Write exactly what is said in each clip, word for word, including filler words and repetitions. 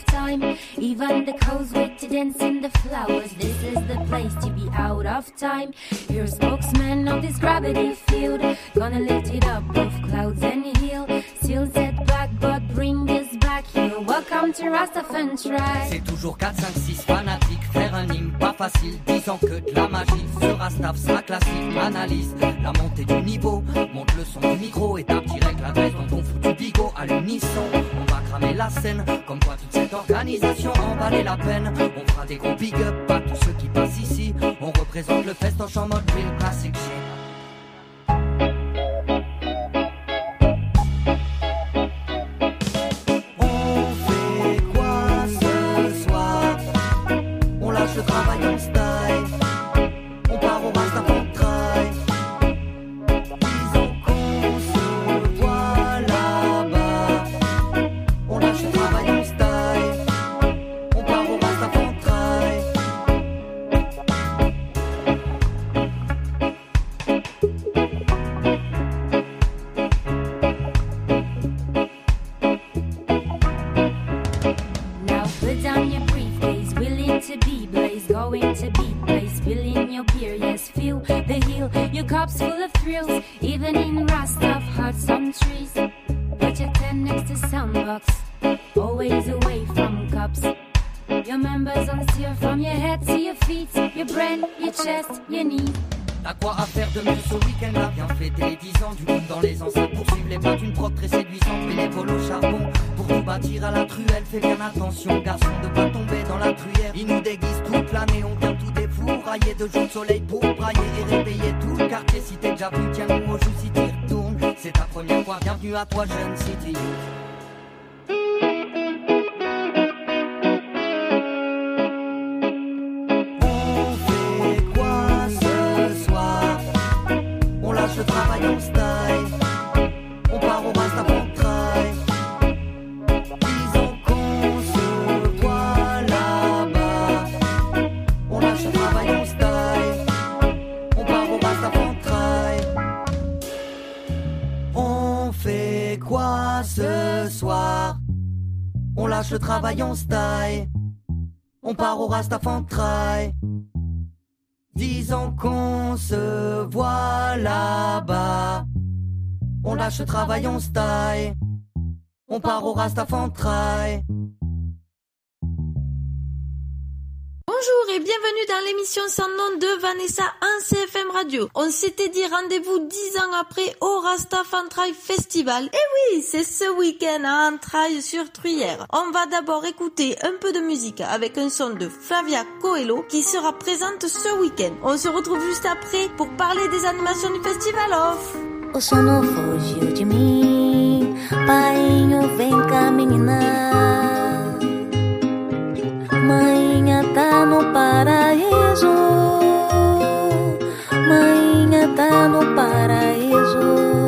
of time. Even the cows wait to dance in the flowers. This is the place to be out of time. You're a spokesman of this gravity field. Gonna lift it up off clouds and hill. Still set back but bring us back here. Welcome to Rastafari Tribe. C'est toujours quatre, cinq, six fanatiques. Faire un hymne pas facile, disant que de la magie. Ce Rastaf sera classique, analyse la montée du niveau. Monte le son du micro, étape direct l'adresse dont on fout du bigot à l'unisson. On va cramer la scène, comme quoi toute cette organisation en valait la peine. On fera des gros big up à tous ceux qui passent ici. On représente le festoche en mode real classic shit. Le travail en style, on part au Rastafari Tribe. Disons qu'on se voit là-bas. On lâche le travail en style, on part au Rastafari Tribe. Now put down your briefcase, willing to be going to be place, spilling your beer, yes, feel the heel. Your cup's full of thrills, even in Rastaf heart, some trees. Put your tent next to soundbox, always away from cups. Your members on steer from your head to your feet, your brain, your chest, your knee. T'as quoi à faire de mieux ce week-end là? Viens fêter les dix ans du monde dans les enceintes. Poursuivre les pas d'une prod très séduisante. Bénévole au charbon pour tout bâtir à la truelle. Fais bien attention garçon de pas tomber dans la truyère. Ils nous déguisent toute l'année, on vient tout défourailler. De jours de soleil pour brailler et réveiller tout le quartier. Si t'es déjà venu, tiens-nous au jeu si t'y retournes. C'est ta première fois, bienvenue à toi jeune city. Le travail en style, on part au Rastafari Tribe. Disons qu'on se voit là-bas. On lâche le travail en style, on part au Rastafari Tribe. On fait quoi ce soir? On lâche le travail en style, on part au Rastafari Tribe. Disons qu'on se voit là-bas. On lâche le travail, on se taille. On part au Rastafari Tribe. Bonjour et bienvenue dans l'émission Sans nom de Vanessa en C F M Radio. On s'était dit rendez-vous dix ans après au Rastafari Tribe Festival. Et oui, c'est ce week-end à Entrailles sur Truyère. On va d'abord écouter un peu de musique avec un son de Flavia Coelho qui sera présente ce week-end. On se retrouve juste après pour parler des animations du Festival Off. O sono fugiu de mim, painho vem cá menina. Mainha tá no paraíso, mainha tá no paraíso.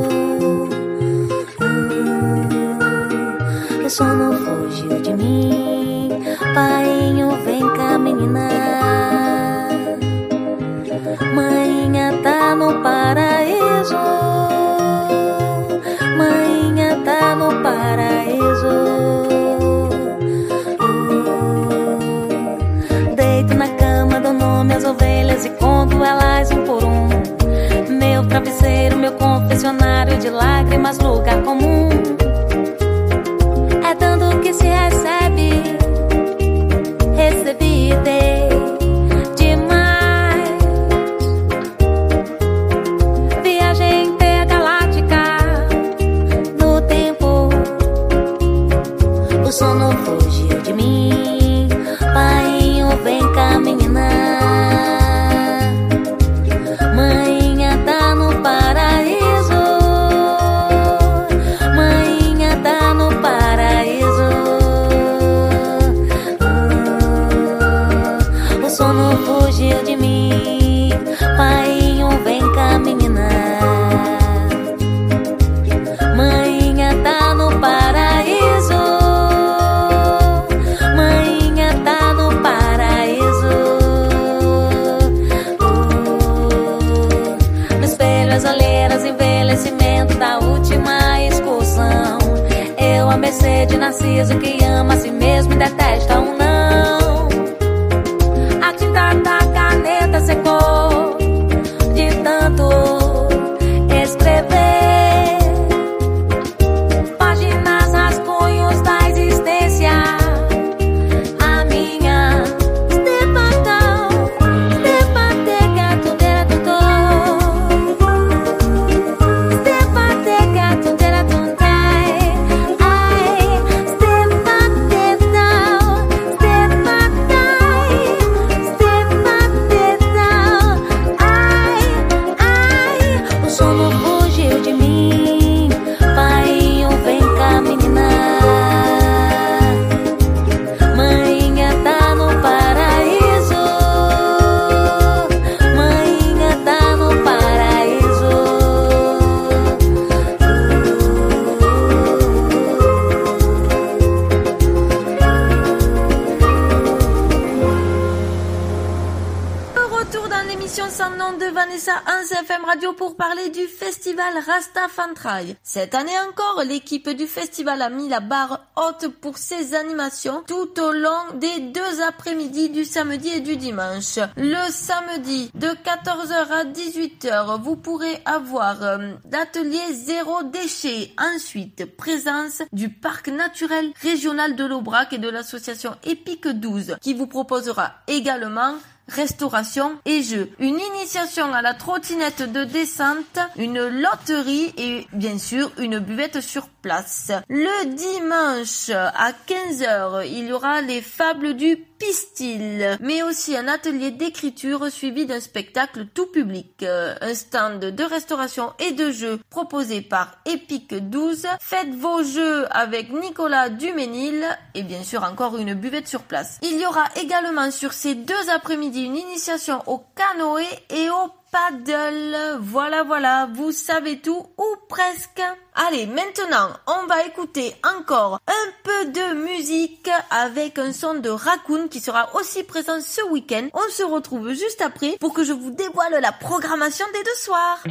hum, O sono fugiu de mim, painho vem cá menina. Mainha tá no paraíso, mainha tá no paraíso. Na cama dou nome às ovelhas e conto elas um por um. Meu travesseiro, meu confessionário de lágrimas, lugar comum. É tanto que se recebe, recebi e dei demais. Viagem intergaláctica no tempo. O sono fugiu de mim, painho vem cá menina. Mainha tá no paraíso, mainha tá no paraíso. hum, O sono fugiu de mim, painho vem cá menina. Mainha tá no paraíso, mainha sans nom de Vanessa en C F M Radio pour parler du festival Rastafari. Cette année encore, l'équipe du festival a mis la barre haute pour ses animations tout au long des deux après-midi du samedi et du dimanche. Le samedi, de quatorze heures à dix-huit heures, vous pourrez avoir euh, l'atelier zéro déchet. Ensuite, présence du parc naturel régional de l'Aubrac et de l'association Épique douze qui vous proposera également restauration et jeux, une initiation à la trottinette de descente, une loterie et bien sûr une buvette sur place. Le dimanche à quinze heures, il y aura les fables du pistil, mais aussi un atelier d'écriture suivi d'un spectacle tout public, un stand de restauration et de jeux proposé par Épique douze. Faites vos jeux avec Nicolas Duménil et bien sûr encore une buvette sur place. Il y aura également sur ces deux après-midi une initiation au canoë et au paddle. Voilà, voilà, vous savez tout ou presque. Allez, maintenant, on va écouter encore un peu de musique avec un son de Raccoon qui sera aussi présent ce week-end. On se retrouve juste après pour que je vous dévoile la programmation des deux soirs.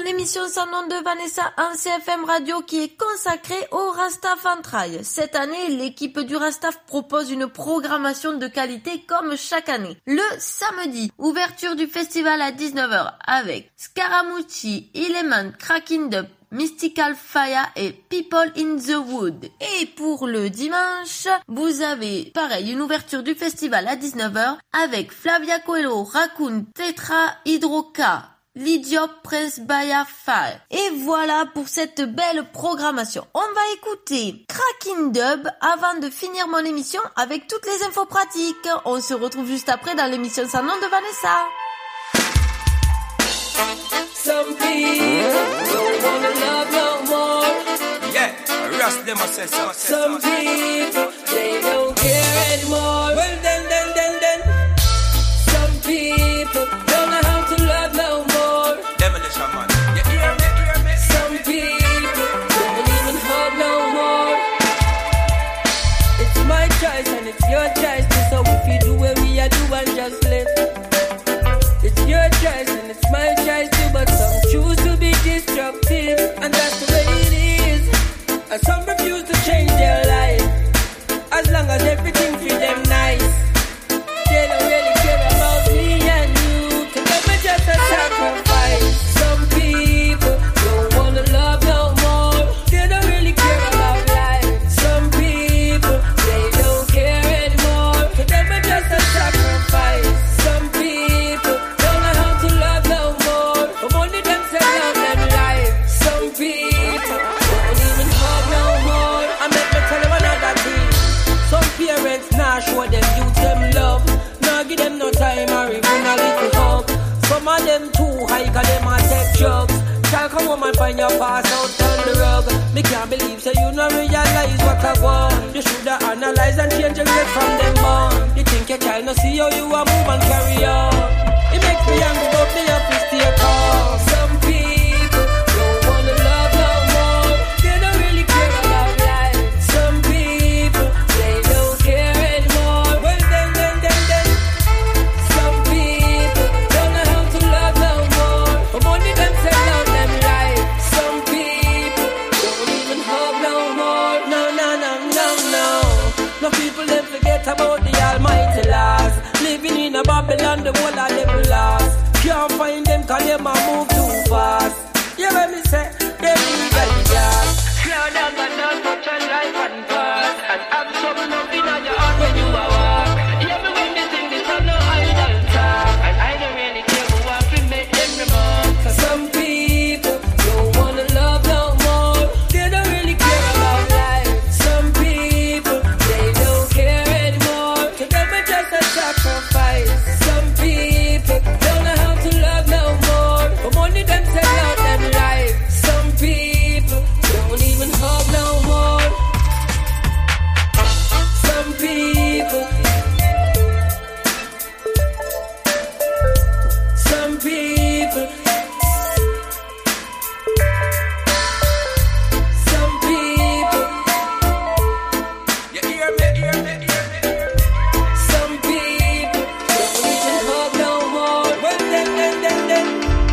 l'émission Sans nom de Vanessa en C F M Radio qui est consacrée au Rastafantrail. Cette année, l'équipe du Rastaf propose une programmation de qualité comme chaque année. Le samedi, ouverture du festival à dix-neuf heures avec Scaramucci, Element, Cracking Dub, Mystical Fire et People in the Wood. Et pour le dimanche, vous avez pareil une ouverture du festival à dix-neuf heures avec Flavia Coelho, Raccoon, Tetra, Hydroca, L'idiop, Prince Baya Fire. Et voilà pour cette belle programmation. On va écouter Cracking Dub avant de finir mon émission avec toutes les infos pratiques. On se retrouve juste après dans l'émission Sans nom de Vanessa. Some people don't wanna love no more. Yeah, rust them say so. Some people, they don't care anymore. Well then, then, then, then. Some people don't know how to love no more. Demolition man, you hear me, hear me. Some people don't even hug no more. It's my choice and it's your choice too. So if you do what we are doing, just live. It's your choice and it's my choice too, but some choose to be destructive, and that's the way it is. And some refuse to change their life, as long as everything for them nice. They don't really care about me and you, 'cause them are just a sacrifice. Some people don't wanna love no more. They don't really care about life. Some people, they don't care anymore, 'cause them are just a sacrifice. Some people don't know how to love no more, but only themselves love them life. Some people don't even hug no more. I make me tell them another thing. Some parents nah show them youth them love, nah give them no time or even a little hug. Some of them too high 'cause them a take drugs. Child come home and find your pass out on the rug. Me can't believe so you no realize what I want. You shoulda analyze and change your grade from them born. You think your child no see how you a move and carry on. It makes me angry but me have to stay calm. Some people don't wanna love no more. They don't really care about life. Some people, they don't care anymore. Well then, then, then, then. Some people don't know how to love no more, but only themselves love them life. Some people don't even hug no more. No, no, no, no, no. No people them forget about the almighty laws. Living in a Babylon, the whole of them lost. Can't find them 'cause them a move too fast. You hear me say, they legally gas. Slow down but don't touch on life and pass. And have some nothing on your heart when you a walk. Hear me when they sing this on no idle talk. And I don't really care who I feel make them remark. 'Cause some people don't wanna love no more. They don't really care about life. Some people, they don't care anymore. 'Cause them are just a sacrifice. Some people don't know how to love no more, but only themselves love them life. Some people don't even hug no more. Some people, some people, some people, You hear me, hear me, hear me. some people don't even hug no more. Well then, then, then, then.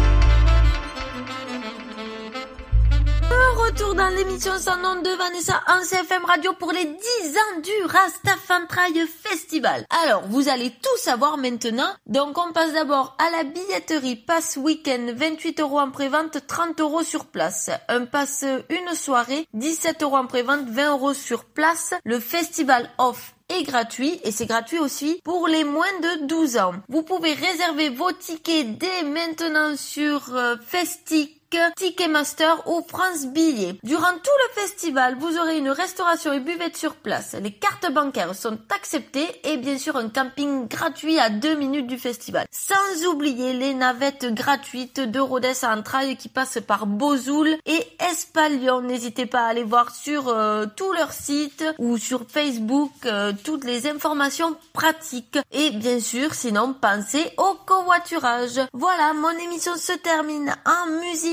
De retour dans l'émission Sans nom de Vanessa en C F M Radio pour les dix ans du Rastafantrail Festival. Alors, vous allez tout savoir maintenant. Donc, on passe d'abord à la billetterie Pass Week-end, vingt-huit euros en prévente, trente euros sur place. Un pass une soirée, dix-sept euros en prévente, vingt euros sur place. Le festival off est gratuit et c'est gratuit aussi pour les moins de douze ans. Vous pouvez réserver vos tickets dès maintenant sur euh, Festic, Ticketmaster ou France Billets. Durant tout le festival, vous aurez une restauration et buvette sur place. Les cartes bancaires sont acceptées et bien sûr un camping gratuit à deux minutes du festival. Sans oublier les navettes gratuites de Rodez à Entrailles qui passent par Bozoul et Espalion. N'hésitez pas à aller voir sur euh, tout leur site ou sur Facebook euh, toutes les informations pratiques. Et bien sûr, sinon, pensez au covoiturage. Voilà, mon émission se termine en musique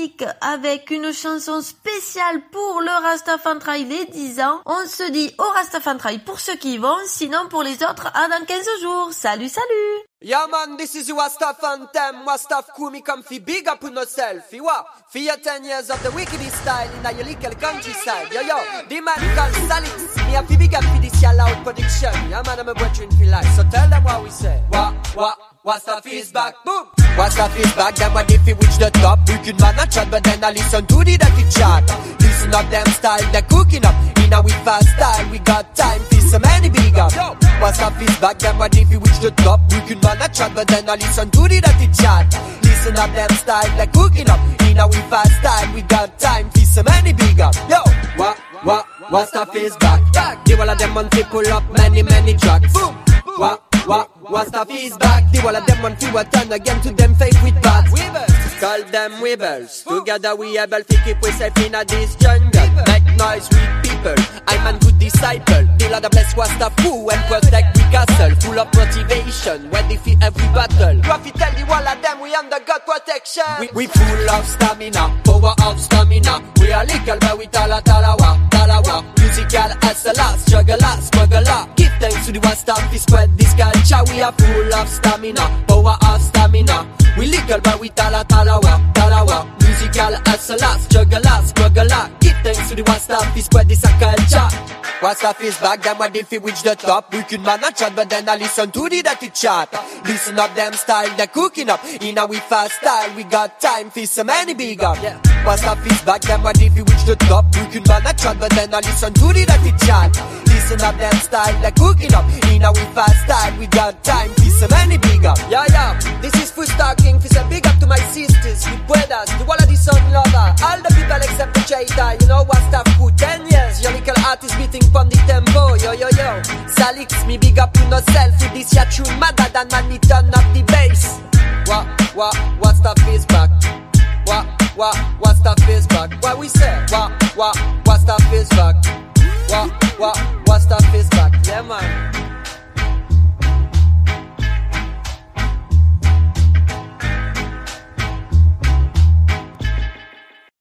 musique avec une chanson spéciale pour le Rastafantrail les dix ans. On se dit au Rastafantrail pour ceux qui y vont, sinon pour les autres à dans quinze jours. Salut, salut! Yeah man, this is your stuff and them, what stuff cool me come fi big up on yourself, fi what? For your ten years of the wickedest style in a your little countryside, yo yo, the man called Salix, me have fi big up fi this your loud production, yeah man I'm a brethren fi life, so tell them what we say, what, what, what stuff is back, boom! What stuff is back, them what if we reach the top, we could man a chat, but then I listen to the dirty chat, listen up them style, they're cooking up, in a we fast style, we got time fi so many big up, what stuff is back, them what if we reach the top, we could man a chat, but then I listen to the dirty chat. Listen up them style, like cooking up. In a we fast style, we got time for so many big up. Yo, what, what, what stuff is back? Back. The wall of them on pull up many, many tracks. Boom. What, what, what stuff is back? The wall of them on to turn again to them favorite parts. Weavers, call them weavers. Together we able to keep we safe in a this jungle. Make noise with people. I'm a good disciple. The Lord bless what stuff who and protect we castle. Full of motivation, ready for every battle. Prophet tell the wall of them we under God protection. We, we full of stamina, power of stamina. We are legal but we tala talawa, talawa. Musical hustler, struggler, smuggler. Give thanks to the one stuff we spread this culture. We are full of stamina, power of stamina. We legal but we tala talawa, talawa. Musical hustler, struggler, smuggler. Give thanks to the one stuff we spread this culture. What stuff is back, them what if we reach the top. We could man a chat, but then I listen to the dirty chat. Listen up them style, they're cooking up. In a we fast style, we got time for so many big up. Yeah. What stuff is back, them what if we reach the top. We could man a chat, but then I listen to the dirty chat. Listen up them style, they're cooking up. In a we fast style, we got time for so many big up. Yeah, yeah, this is food talking. For some big up to my sisters, the brothers, the wall of the sun lover. All the people except the traitor, you know what stuff good. Ten years, your little artist beating from the tempo, yo yo yo. Salix, me big up to yourself with this your tune madder than man me turn up the bass. What, what, what stuff is back? What, what, what stuff is back? What we say? What, what, what stuff is back? What, what, what stuff is back? Yeah man.